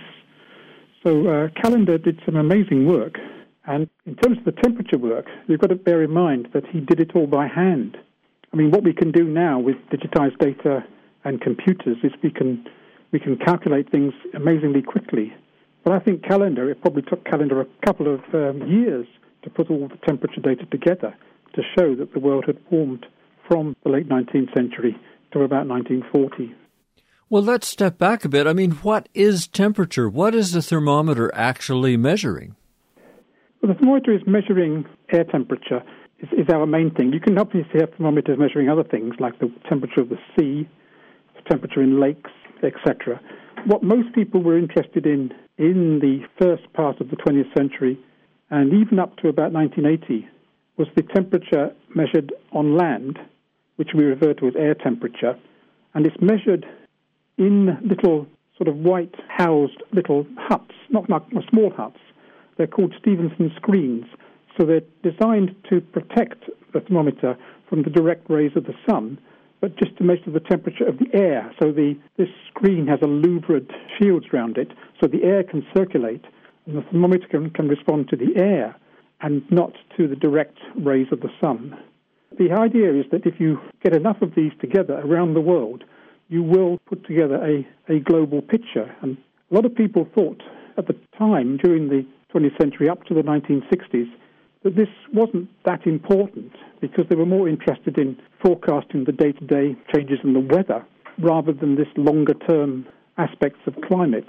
Speaker 9: So uh, Callender did some amazing work. And in terms of the temperature work, you've got to bear in mind that he did it all by hand. I mean, what we can do now with digitized data and computers is we can we can calculate things amazingly quickly. But I think Callender, it probably took Callender a couple of um, years to put all the temperature data together to show that the world had warmed from the late nineteenth century to about nineteen forty.
Speaker 2: Well, let's step back a bit. I mean, what is temperature? What is the thermometer actually measuring?
Speaker 9: Well, the thermometer is measuring air temperature, is, is our main thing. You can obviously have thermometers measuring other things, like the temperature of the sea, the temperature in lakes, et cetera. what most people were interested in in the first part of the twentieth century, and even up to about nineteen eighty, was the temperature measured on land, which we refer to as air temperature, and it's measured in little sort of white-housed little huts, not, not small huts. They're called Stevenson screens, so they're designed to protect the thermometer from the direct rays of the sun, but just to measure the temperature of the air. So the this screen has a louvered shields around it, so the air can circulate, and the thermometer can, can respond to the air and not to the direct rays of the sun. The idea is that if you get enough of these together around the world, you will put together a, a global picture. And a lot of people thought at the time, during the twentieth century up to the nineteen sixties, that this wasn't that important because they were more interested in forecasting the day-to-day changes in the weather rather than this longer-term aspects of climate.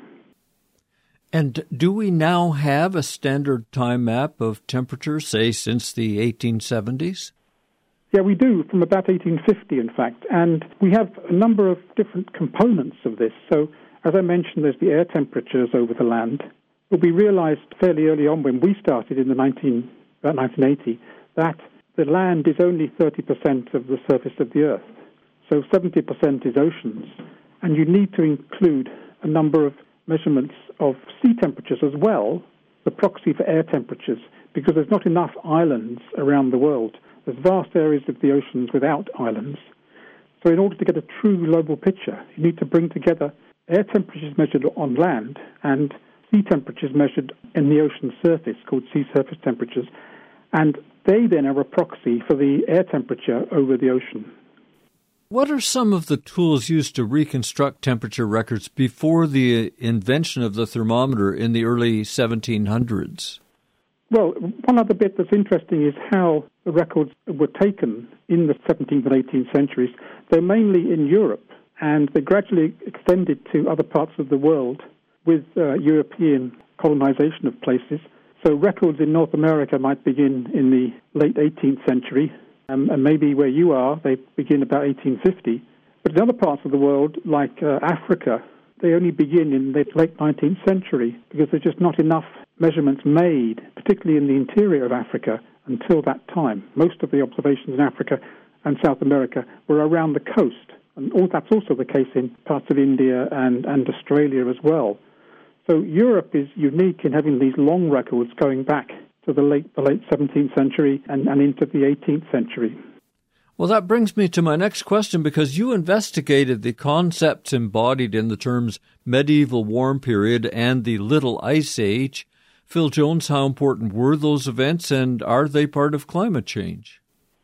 Speaker 2: And do we now have a standard time map of temperature, say, since the eighteen seventies?
Speaker 9: Yeah, we do, from about eighteen fifty, in fact. And we have a number of different components of this. So, as I mentioned, there's the air temperatures over the land. But we realized fairly early on when we started in the nineteen, about nineteen eighty that the land is only thirty percent of the surface of the Earth. So seventy percent is oceans. And you need to include a number of measurements of sea temperatures as well, the proxy for air temperatures, because there's not enough islands around the world. There's vast areas of the oceans without islands. So in order to get a true global picture, you need to bring together air temperatures measured on land and sea temperatures measured in the ocean surface, called sea surface temperatures, and they then are a proxy for the air temperature over the ocean.
Speaker 2: What are some of the tools used to reconstruct temperature records before the invention of the thermometer in the early seventeen hundreds?
Speaker 9: Well, one other bit that's interesting is how the records were taken in the seventeenth and eighteenth centuries. They're mainly in Europe, and they gradually extended to other parts of the world with uh, European colonization of places. So records in North America might begin in the late eighteenth century, um, and maybe where you are, they begin about eighteen fifty. But in other parts of the world, like uh, Africa, they only begin in the late nineteenth century because there's just not enough measurements made, particularly in the interior of Africa, until that time. Most of the observations in Africa and South America were around the coast, and all, that's also the case in parts of India and, and Australia as well. So Europe is unique in having these long records going back to the late the late seventeenth century and, and into the eighteenth century.
Speaker 2: Well, that brings me to my next question, because you investigated the concepts embodied in the terms medieval warm period and the Little Ice Age. Phil Jones, how important were those events, and are they part of climate change?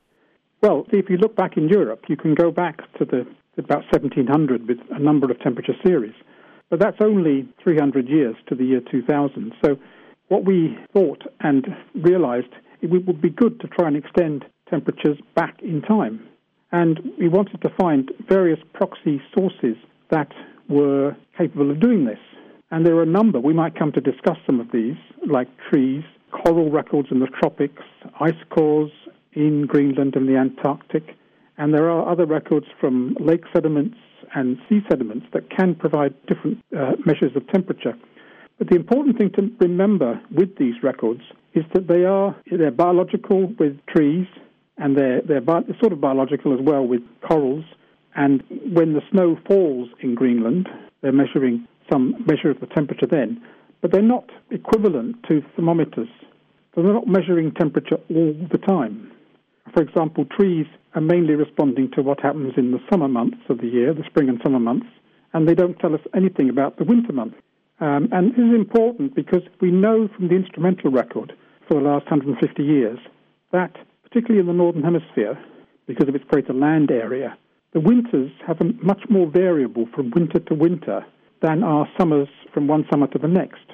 Speaker 9: Well, if you look back in Europe, you can go back to the about seventeen hundred with a number of temperature series. But that's only three hundred years to the year two thousand. So what we thought and realized, it would be good to try and extend temperatures back in time. And we wanted to find various proxy sources that were capable of doing this. And there are a number. We might come to discuss some of these, like trees, coral records in the tropics, ice cores in Greenland and the Antarctic. And there are other records from lake sediments and sea sediments that can provide different uh, measures of temperature. But the important thing to remember with these records is that they are they're biological with trees, and they're, they're bi- sort of biological as well with corals. And when the snow falls in Greenland, they're measuring some measure of the temperature then. But they're not equivalent to thermometers. So they're not measuring temperature all the time. For example, trees are mainly responding to what happens in the summer months of the year, the spring and summer months, and they don't tell us anything about the winter months. Um, and this is important because we know from the instrumental record for the last one hundred fifty years that, particularly in the Northern Hemisphere, because of its greater land area, the winters have a much more variable from winter to winter than our summers from one summer to the next.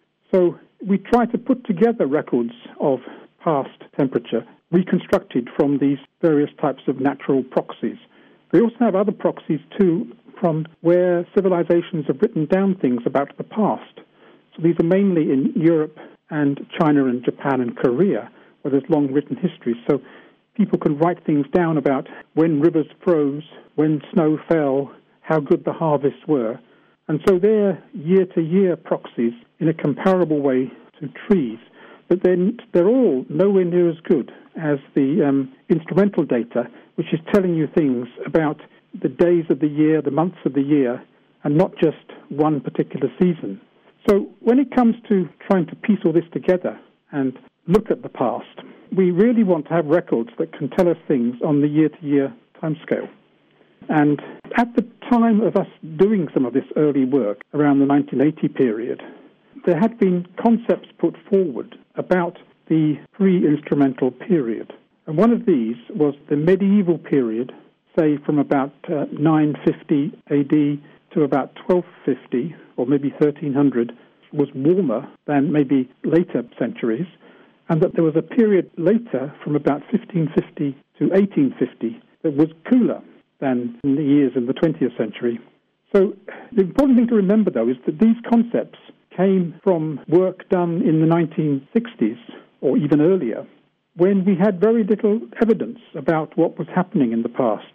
Speaker 9: So we try to put together records of past temperature reconstructed from these various types of natural proxies. We also have other proxies, too, from where civilizations have written down things about the past. So these are mainly in Europe and China and Japan and Korea, where there's long written histories. So people can write things down about when rivers froze, when snow fell, how good the harvests were. And so they're year-to-year proxies in a comparable way to trees. But then they're all nowhere near as good as the um, instrumental data, which is telling you things about the days of the year, the months of the year, and not just one particular season. So when it comes to trying to piece all this together and look at the past, we really want to have records that can tell us things on the year-to-year timescale. And at the time of us doing some of this early work, around the nineteen eighty period, there had been concepts put forward about the pre-instrumental period. And one of these was the medieval period, say from about uh, nine fifty A D to about twelve fifty, or maybe thirteen hundred, was warmer than maybe later centuries, and that there was a period later from about fifteen fifty to eighteen fifty that was cooler than in the years in the twentieth century. So the important thing to remember, though, is that these concepts came from work done in the nineteen sixties, or even earlier, when we had very little evidence about what was happening in the past.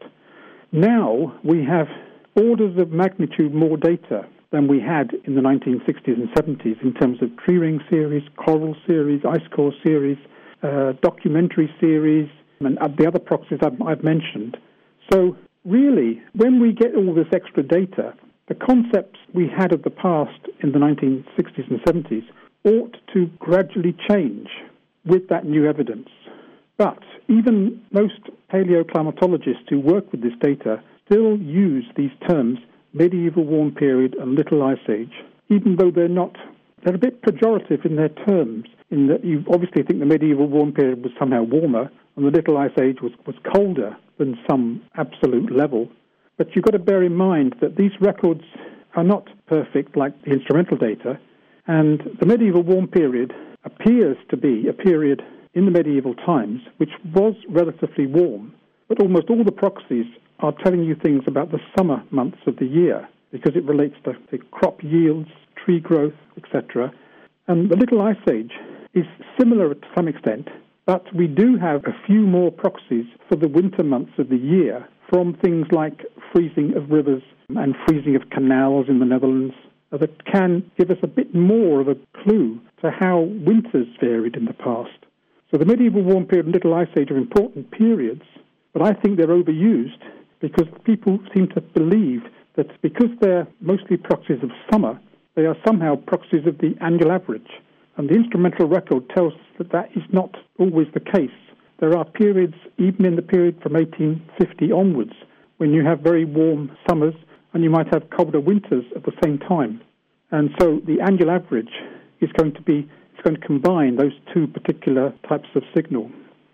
Speaker 9: Now we have orders of magnitude more data than we had in the nineteen sixties and seventies in terms of tree ring series, coral series, ice core series, uh, documentary series, and the other proxies I've, I've mentioned. So really, when we get all this extra data, the concepts we had of the past in the nineteen sixties and seventies ought to gradually change with that new evidence. But even most paleoclimatologists who work with this data still use these terms, medieval warm period and little ice age, even though they're not, they're a bit pejorative in their terms, in that you obviously think the medieval warm period was somehow warmer and the little ice age was, was colder than some absolute level. But you've got to bear in mind that these records are not perfect like the instrumental data, and the medieval warm period appears to be a period in the medieval times which was relatively warm, but almost all the proxies are telling you things about the summer months of the year because it relates to the crop yields, tree growth, et cetera. And the Little Ice Age is similar to some extent, but we do have a few more proxies for the winter months of the year from things like freezing of rivers and freezing of canals in the Netherlands that can give us a bit more of a clue to how winters varied in the past. So the medieval warm period and Little Ice Age are important periods, but I think they're overused because people seem to believe that because they're mostly proxies of summer, they are somehow proxies of the annual average. And the instrumental record tells us that that is not always the case. There are periods, even in the period from eighteen fifty onwards, when you have very warm summers and you might have colder winters at the same time. And so the annual average is going to be, it's going to combine those two particular types of signal.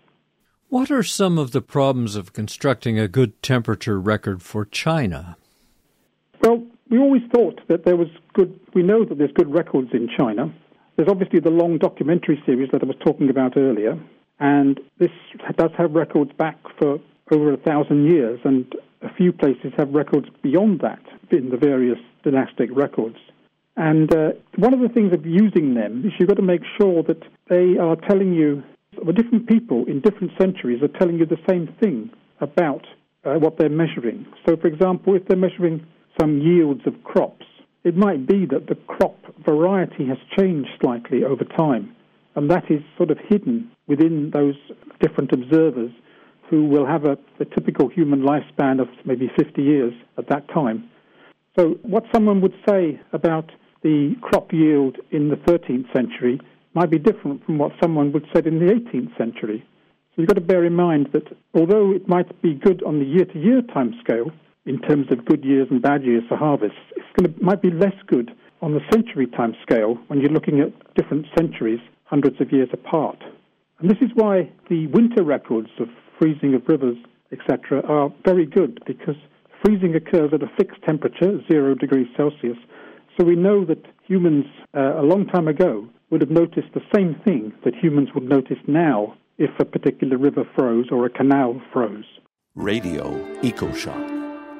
Speaker 2: What are some of the problems of constructing a good temperature record for China?
Speaker 9: Well, we always thought that there was good, we know that there's good records in China. There's obviously the long documentary series that I was talking about earlier, and this does have records back for over a thousand years, and a few places have records beyond that in the various dynastic records. And uh, one of the things of using them is you've got to make sure that they are telling you, well, different people in different centuries are telling you the same thing about uh, what they're measuring. So, for example, if they're measuring some yields of crops, it might be that the crop variety has changed slightly over time, and that is sort of hidden within those different observers who will have a, a typical human lifespan of maybe fifty years at that time. So what someone would say about the crop yield in the thirteenth century might be different from what someone would say in the eighteenth century. So you've got to bear in mind that although it might be good on the year-to-year time scale, in terms of good years and bad years for harvests, it's going to, might be less good on the century time scale when you're looking at different centuries, hundreds of years apart. And this is why the winter records of freezing of rivers, et cetera, are very good, because freezing occurs at a fixed temperature, zero degrees Celsius. So we know that humans uh, a long time ago would have noticed the same thing that humans would notice now if a particular river froze or a canal froze.
Speaker 8: Radio EcoShock.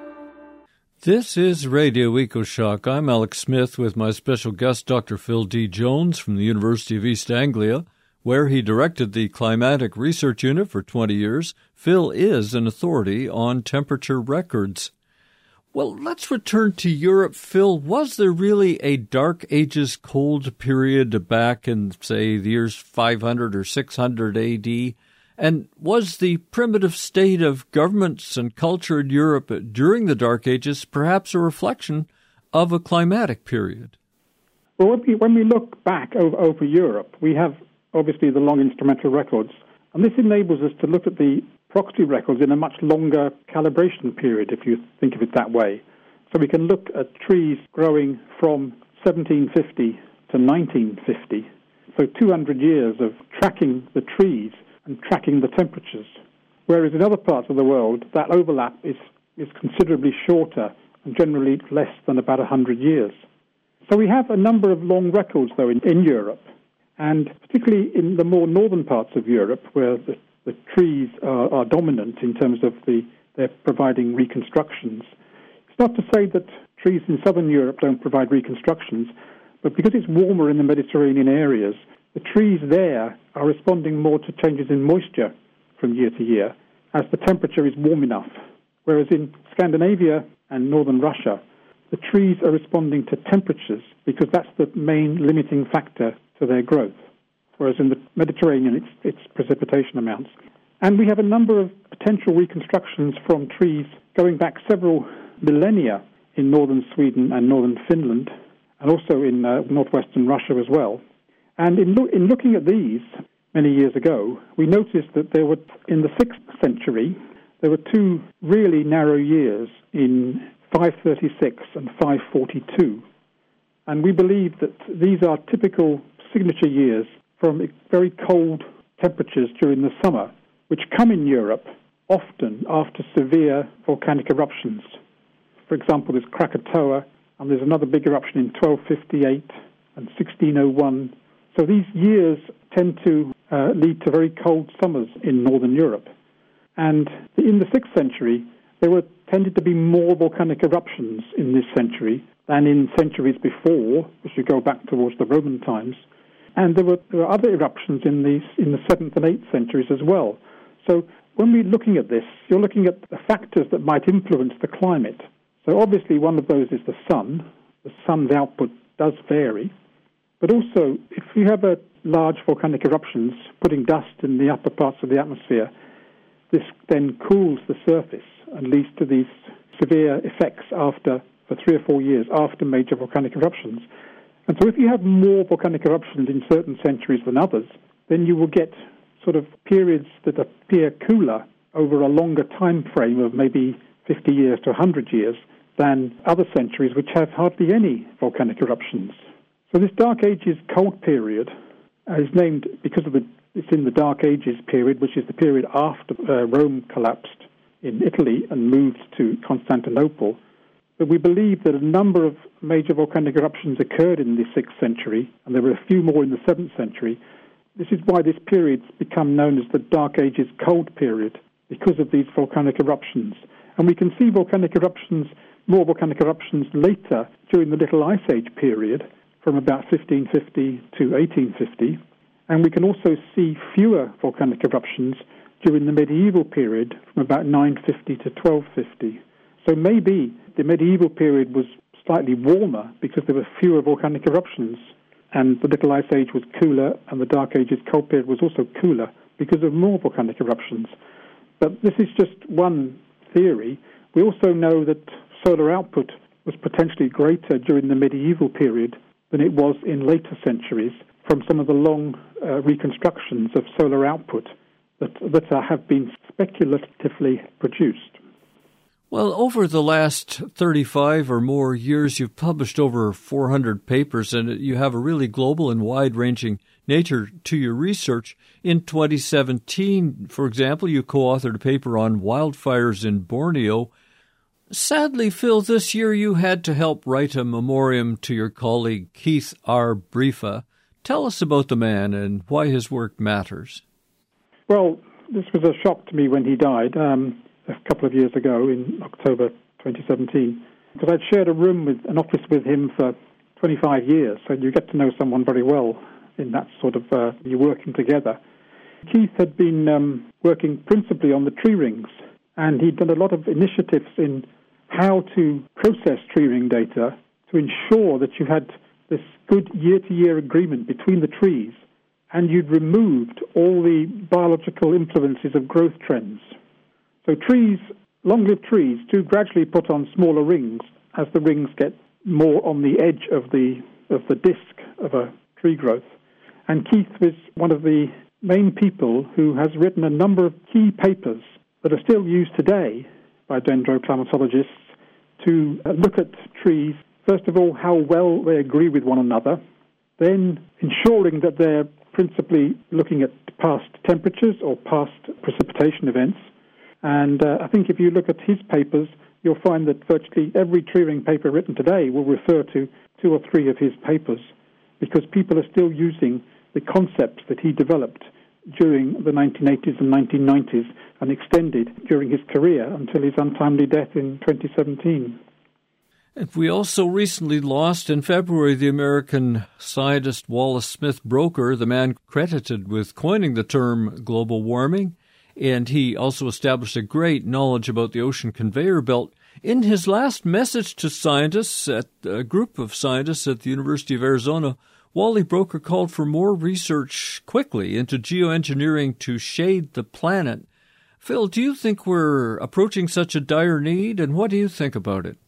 Speaker 2: This is Radio EcoShock. I'm Alex Smith with my special guest, Doctor Phil D. Jones from the University of East Anglia, where he directed the Climatic Research Unit for twenty years. Phil is an authority on temperature records. Well, let's return to Europe. Phil, was there really a Dark Ages cold period back in, say, the years five hundred or six hundred A D? And was the primitive state of governments and culture in Europe during the Dark Ages perhaps a reflection of a climatic period?
Speaker 9: Well, when we, when we look back over, over Europe, we have obviously the long instrumental records, and this enables us to look at the proxy records in a much longer calibration period, if you think of it that way. So we can look at trees growing from seventeen fifty to nineteen fifty, so two hundred years of tracking the trees and tracking the temperatures. Whereas in other parts of the world, that overlap is, is considerably shorter and generally less than about one hundred years. So we have a number of long records, though, in, in Europe, and particularly in the more northern parts of Europe, where the, the trees are, are dominant in terms of the they're providing reconstructions. It's not to say that trees in southern Europe don't provide reconstructions, but because it's warmer in the Mediterranean areas, the trees there are responding more to changes in moisture from year to year as the temperature is warm enough. Whereas in Scandinavia and northern Russia, the trees are responding to temperatures because that's the main limiting factor to their growth. Whereas in the Mediterranean, it's, it's precipitation amounts. And we have a number of potential reconstructions from trees going back several millennia in northern Sweden and northern Finland, and also in uh, northwestern Russia as well. And in, lo- in looking at these many years ago, we noticed that there were, in the sixth century, there were two really narrow years in five thirty-six and five forty-two. And we believe that these are typical signature years from very cold temperatures during the summer, which come in Europe often after severe volcanic eruptions. For example, there's Krakatoa, and there's another big eruption in twelve fifty-eight and sixteen oh one. So these years tend to uh, lead to very cold summers in northern Europe. And in the sixth century, there were tended to be more volcanic eruptions in this century than in centuries before, as you go back towards the Roman times. And there were, there were other eruptions in the, in the seventh and eighth centuries as well. So when we're looking at this, you're looking at the factors that might influence the climate. So obviously one of those is the sun. The sun's output does vary. But also, if you have a large volcanic eruptions putting dust in the upper parts of the atmosphere, this then cools the surface and leads to these severe effects after, for three or four years after major volcanic eruptions. And so if you have more volcanic eruptions in certain centuries than others, then you will get sort of periods that appear cooler over a longer time frame of maybe fifty years to one hundred years than other centuries which have hardly any volcanic eruptions. So this Dark Ages cold period is named because of the, it's in the Dark Ages period, which is the period after uh, Rome collapsed in Italy and moved to Constantinople. But we believe that a number of major volcanic eruptions occurred in the sixth century, and there were a few more in the seventh century. This is why this period's become known as the Dark Ages cold period, because of these volcanic eruptions. And we can see volcanic eruptions, more volcanic eruptions later during the Little Ice Age period, from about fifteen fifty to eighteen fifty. And we can also see fewer volcanic eruptions during the medieval period from about nine fifty to twelve fifty. So maybe the medieval period was slightly warmer because there were fewer volcanic eruptions, and the Little Ice Age was cooler, and the Dark Ages cold period was also cooler because of more volcanic eruptions. But this is just one theory. We also know that solar output was potentially greater during the medieval period than it was in later centuries from some of the long uh, reconstructions of solar output that, that uh, have been speculatively produced.
Speaker 2: Well, over the last thirty-five or more years, you've published over four hundred papers, and you have a really global and wide-ranging nature to your research. In twenty seventeen, for example, you co-authored a paper on wildfires in Borneo. Sadly, Phil, this year you had to help write a memoriam to your colleague Keith R. Briefe. Tell us about the man and why his work matters.
Speaker 9: Well, this was a shock to me when he died um, a couple of years ago in October twenty seventeen, because I'd shared a room with an office with him for twenty-five years, so you get to know someone very well in that sort of, uh, you're working together. Keith had been um, working principally on the tree rings, and he'd done a lot of initiatives in how to process tree ring data to ensure that you had this good year-to-year agreement between the trees, and you'd removed all the biological influences of growth trends. So trees, long-lived trees, do gradually put on smaller rings as the rings get more on the edge of the of the disc of a tree growth. And Keith was one of the main people who has written a number of key papers that are still used today by dendroclimatologists to look at trees, first of all, how well they agree with one another, then ensuring that they're principally looking at past temperatures or past precipitation events. And uh, I think if you look at his papers, you'll find that virtually every tree ring paper written today will refer to two or three of his papers, because people are still using the concepts that he developed during the nineteen eighties and nineteen nineties and extended during his career until his untimely death in twenty seventeen.
Speaker 2: And we also recently lost in February the American scientist Wallace Smith Broecker, the man credited with coining the term global warming, and he also established a great knowledge about the ocean conveyor belt. In his last message to scientists, at a group of scientists at the University of Arizona, Wally Broecker called for more research quickly into geoengineering to shade the planet. Phil, do you think we're approaching such a dire need, and what do you think about it?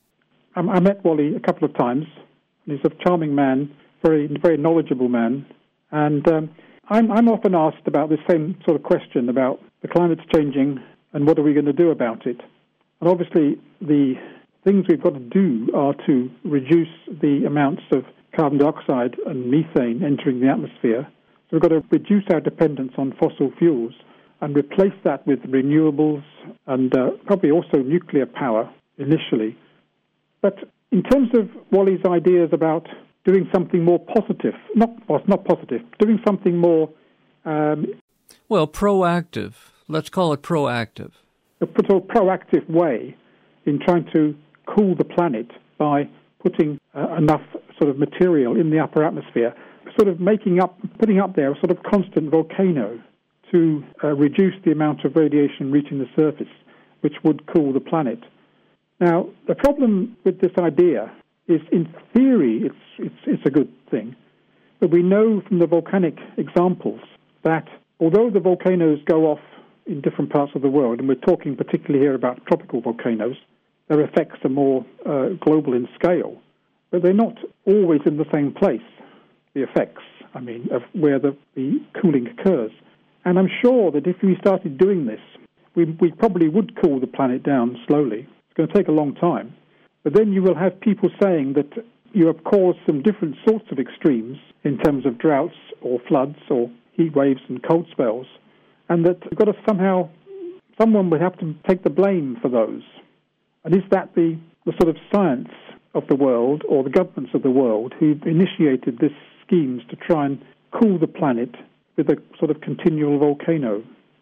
Speaker 9: Um, I met Wally a couple of times. He's a charming man, very very knowledgeable man, and um, I'm, I'm often asked about this same sort of question about the climate's changing and what are we going to do about it. And obviously the things we've got to do are to reduce the amounts of carbon dioxide and methane entering the atmosphere. So we've got to reduce our dependence on fossil fuels and replace that with renewables and uh, probably also nuclear power initially. But in terms of Wally's ideas about doing something more positive, not well, not positive, doing something more... Um,
Speaker 2: well, proactive. Let's call it proactive.
Speaker 9: A proactive way in trying to cool the planet by putting uh, enough sort of material in the upper atmosphere, sort of making up, putting up there a sort of constant volcano to uh, reduce the amount of radiation reaching the surface, which would cool the planet. Now, the problem with this idea is, in theory, it's, it's, it's a good thing, but we know from the volcanic examples that although the volcanoes go off in different parts of the world, and we're talking particularly here about tropical volcanoes, their effects are more uh, global in scale, but they're not always in the same place, the effects, I mean, of where the, the cooling occurs. And I'm sure that if we started doing this, we, we probably would cool the planet down slowly. It's going to take a long time. But then you will have people saying that you have caused some different sorts of extremes in terms of droughts or floods or heat waves and cold spells, and that you've got to somehow, someone would have to take the blame for those. And is that the, the sort of science of the world or the governments of the world who initiated these schemes to try and cool the planet with a sort of continual volcano?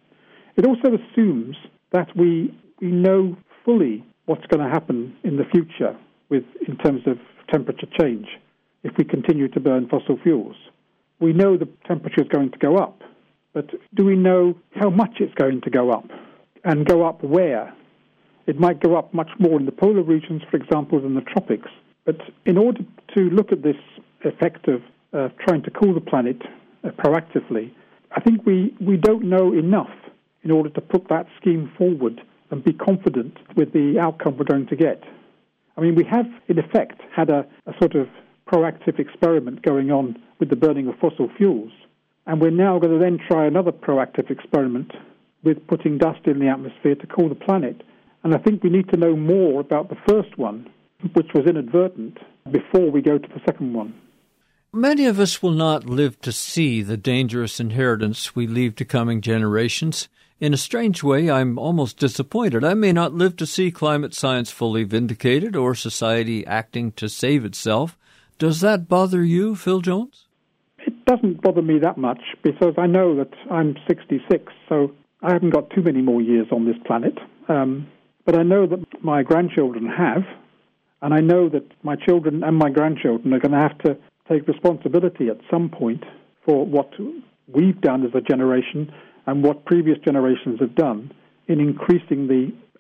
Speaker 9: It also assumes that we, we know fully what's going to happen in the future with in terms of temperature change if we continue to burn fossil fuels. We know the temperature is going to go up, but do we know how much it's going to go up, and go up where? It might go up much more in the polar regions, for example, than the tropics. But in order to look at this effect of uh, trying to cool the planet uh, proactively, I think we, we don't know enough in order to put that scheme forward and be confident with the outcome we're going to get. I mean, we have, in effect, had a, a sort of proactive experiment going on with the burning of fossil fuels, and we're now going to then try another proactive experiment with putting dust in the atmosphere to cool the planet. And I think we need to know more about the first one, which was inadvertent, before we go to the second one.
Speaker 2: Many of us will not live to see the dangerous inheritance we leave to coming generations. In a strange way, I'm almost disappointed. I may not live to see climate science fully vindicated or society acting to save itself. Does that bother you, Phil Jones?
Speaker 9: It doesn't bother me that much, because I know that I'm sixty-six, so I haven't got too many more years on this planet. Um, but I know that my grandchildren have, and I know that my children and my grandchildren are going to have to take responsibility at some point for what we've done as a generation and what previous generations have done in increasing the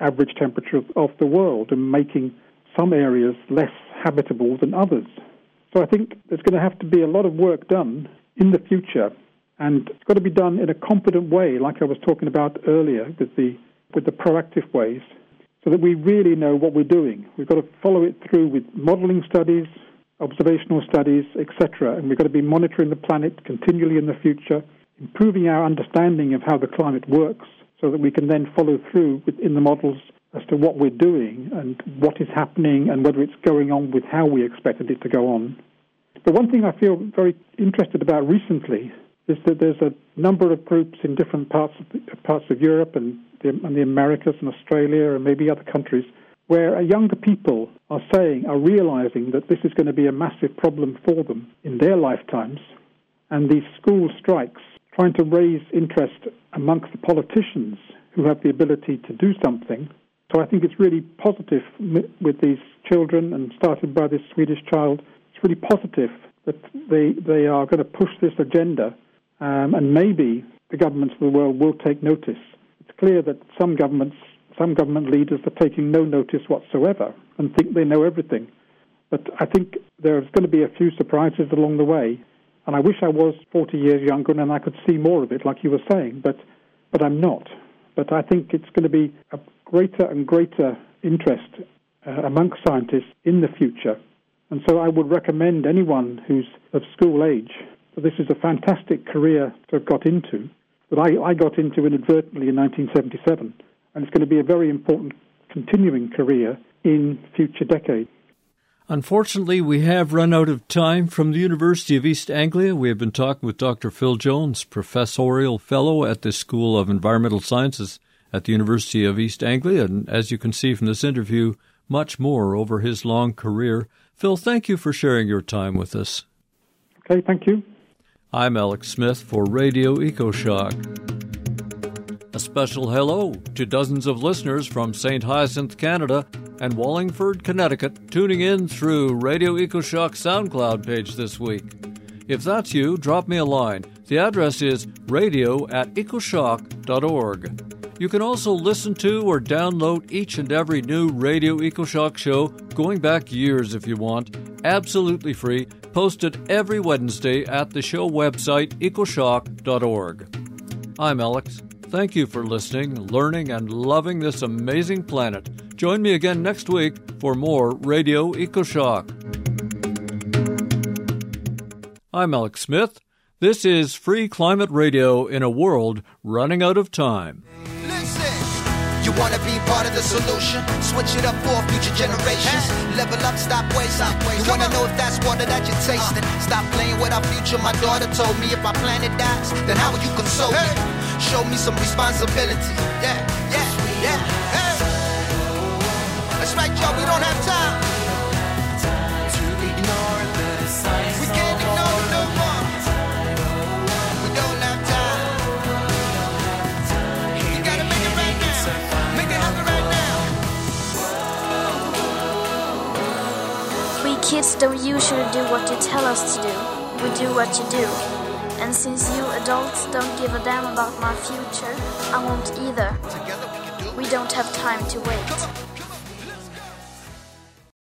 Speaker 9: average temperature of, of the world and making some areas less habitable than others. So I think there's going to have to be a lot of work done in the future, and it's got to be done in a competent way, like I was talking about earlier with the with the proactive ways, so that we really know what we're doing. We've got to follow it through with modelling studies, observational studies, et cetera, and we've got to be monitoring the planet continually in the future, improving our understanding of how the climate works, so that we can then follow through within the models as to what we're doing and what is happening and whether it's going on with how we expected it to go on. But one thing I feel very interested about recently is that there's a number of groups in different parts of, the, parts of Europe and the, and the Americas and Australia and maybe other countries where younger people are saying, are realizing that this is going to be a massive problem for them in their lifetimes. And these school strikes, trying to raise interest amongst the politicians who have the ability to do something. So I think it's really positive with these children, and started by this Swedish child. It's really positive that they they are going to push this agenda, um, and maybe the governments of the world will take notice. It's clear that some governments, some government leaders are taking no notice whatsoever and think they know everything. But I think there's going to be a few surprises along the way, and I wish I was forty years younger and I could see more of it, like you were saying, but but I'm not. But I think it's going to be a greater and greater interest uh, amongst scientists in the future. And so I would recommend anyone who's of school age that this is a fantastic career to have got into, that I, I got into inadvertently in nineteen seventy-seven. And it's going to be a very important continuing career in future decades.
Speaker 2: Unfortunately, we have run out of time. From the University of East Anglia, we have been talking with Doctor Phil Jones, Professorial Fellow at the School of Environmental Sciences at the University of East Anglia, and as you can see from this interview, much more over his long career. Phil, thank you for sharing your time with us.
Speaker 9: Okay, thank you.
Speaker 2: I'm Alex Smith for Radio EcoShock. A special hello to dozens of listeners from Saint Hyacinthe, Canada, and Wallingford, Connecticut, tuning in through Radio EcoShock SoundCloud page this week. If that's you, drop me a line. The address is radio at ecoshock dot org. You can also listen to or download each and every new Radio EcoShock show, going back years if you want, absolutely free, posted every Wednesday at the show website ecoshock dot org. I'm Alex. Thank you for listening, learning, and loving this amazing planet. Join me again next week for more Radio EcoShock. I'm Alex Smith. This is Free Climate Radio in a world running out of time.
Speaker 6: You want to be part of the solution? Switch it up for future generations. Level up, stop wasting. You want to know if that's water that you're tasting? Stop playing with our future. My daughter told me if our planet dies, then how will you console me? Show me some responsibility. Yeah, yeah, yeah. Hey. That's right, y'all. We don't have time to ignore the signs. We can't ignore it no more. We don't have time. You gotta make it right now. Make it happen right now.
Speaker 7: We kids don't usually do what you tell us to do. We do what you do. And since you adults don't give a damn about my future, I won't either. We don't have time to wait.